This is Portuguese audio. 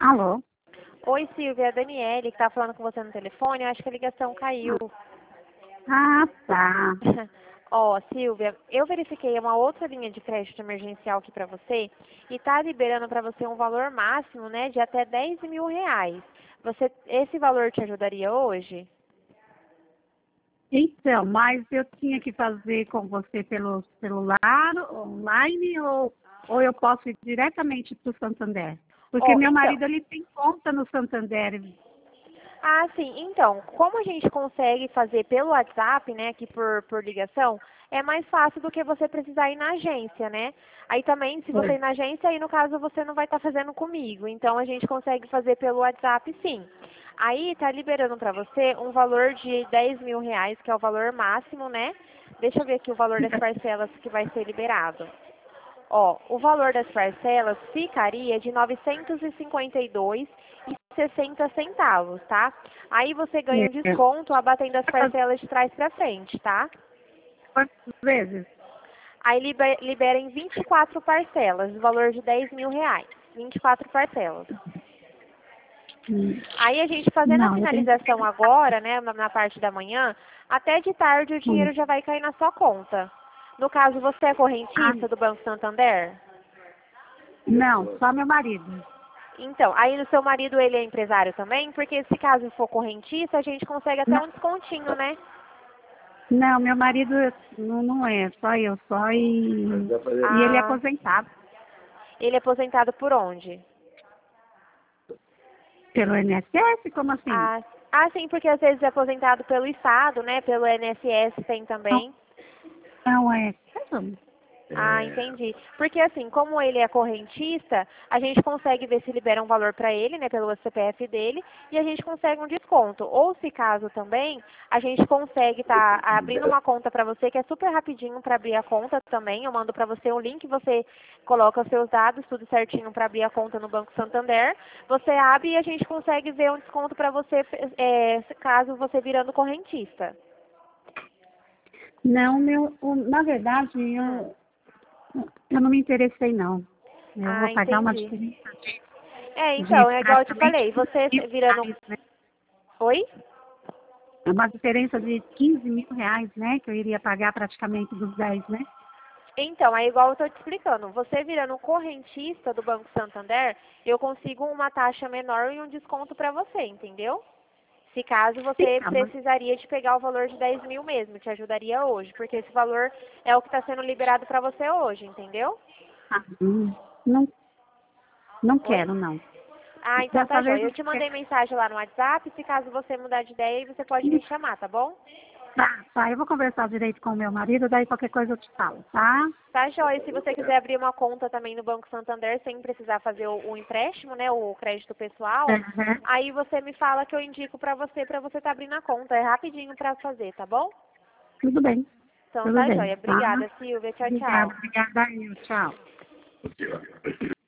Alô? Oi, Silvia, é a Daniele que tá falando com você no telefone. Eu acho que a ligação caiu. Ah, tá. Ó, Silvia, eu verifiquei uma outra linha de crédito emergencial aqui pra você e tá liberando pra você um valor máximo, né, de até R$ 10.000. Esse valor te ajudaria hoje? Então, mas eu tinha que fazer com você pelo celular, online, ou eu posso ir diretamente para o Santander? Porque Ó, meu então. marido, ele tem conta no Santander. Ah, sim. Então, como a gente consegue fazer pelo WhatsApp, né, aqui por ligação, é mais fácil do que você precisar ir na agência, né? Aí também, se você ir na agência, aí no caso você não vai estar fazendo comigo. Então, a gente consegue fazer pelo WhatsApp, sim. Aí, tá liberando para você um valor de R$ 10.000, que é o valor máximo, né? Deixa eu ver aqui o valor das parcelas que vai ser liberado. Ó, o valor das parcelas ficaria de R$ 952,60, tá? Aí você ganha um É. desconto abatendo as parcelas de trás para frente, tá? Quantas vezes? Aí libera em 24 parcelas, o valor de R$ 10.000. 24 parcelas. Hum, Aí a gente fazendo a Não, eu tenho que finalização agora, né, na parte da manhã, até de tarde o hum. dinheiro já vai cair na sua conta. No caso, você é Ah, correntista do Banco Santander? não, só meu marido. Então, aí o seu marido, ele é empresário também? Porque se caso for correntista, a gente consegue até Não, um descontinho, né? não, meu marido não é, só eu, só e ele é Ah, aposentado ele é aposentado por onde? pelo INSS, como assim? Sim, porque às vezes é aposentado pelo Estado, né? Pelo INSS tem Não, também. não é. Ah, entendi. Porque assim, como ele é correntista, a gente consegue ver se libera um valor para ele, né, pelo CPF dele, e a gente consegue um desconto. Ou se caso também, a gente consegue estar abrindo uma conta para você, que é super rapidinho para abrir a conta também. Eu mando para você um link, você coloca os seus dados, tudo certinho para abrir a conta no Banco Santander. Você abre e a gente consegue ver um desconto para você, caso você virando correntista. Não, na verdade, Hum. eu não me interessei, não. Eu vou Ah, pagar uma entendi. diferença de Então, é igual eu te praticamente falei, você 15 mil virando. reais, né? Oi? É uma diferença de 15 mil reais, né? Que eu iria pagar praticamente dos 10, né? Então, é igual eu estou te explicando. Você virando correntista do Banco Santander, eu consigo uma taxa menor e um desconto para você, entendeu? Se caso você Então, mas, precisaria de pegar o valor de 10.000 mesmo, te ajudaria hoje, porque esse valor é o que está sendo liberado para você hoje, entendeu? não, não Oi? quero, não. Ah, então tá Dessa vez joia. Eu não te quero. mandei mensagem lá no WhatsApp, se caso você mudar de ideia, você pode me chamar, tá bom? Tá, eu vou conversar direito com o meu marido, daí qualquer coisa eu te falo, tá? Tá, joia. Se você quiser abrir uma conta também no Banco Santander sem precisar fazer o empréstimo, né, o crédito pessoal, Uhum. aí você me fala que eu indico pra você tá abrindo a conta. É rapidinho pra fazer, tá bom? Tudo bem, Então tudo tá, bem, joia. tá? Obrigada, Silvia. Tchau, Obrigada, tchau. obrigada, tchau.